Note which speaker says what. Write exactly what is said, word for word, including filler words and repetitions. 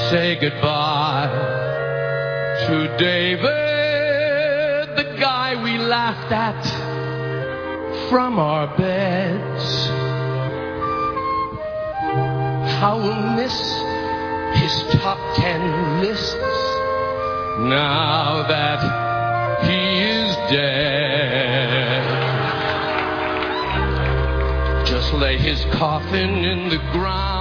Speaker 1: say goodbye to David, the guy we laughed at from our beds. How we'll miss his top ten lists now that he is dead. Just lay his coffin in the ground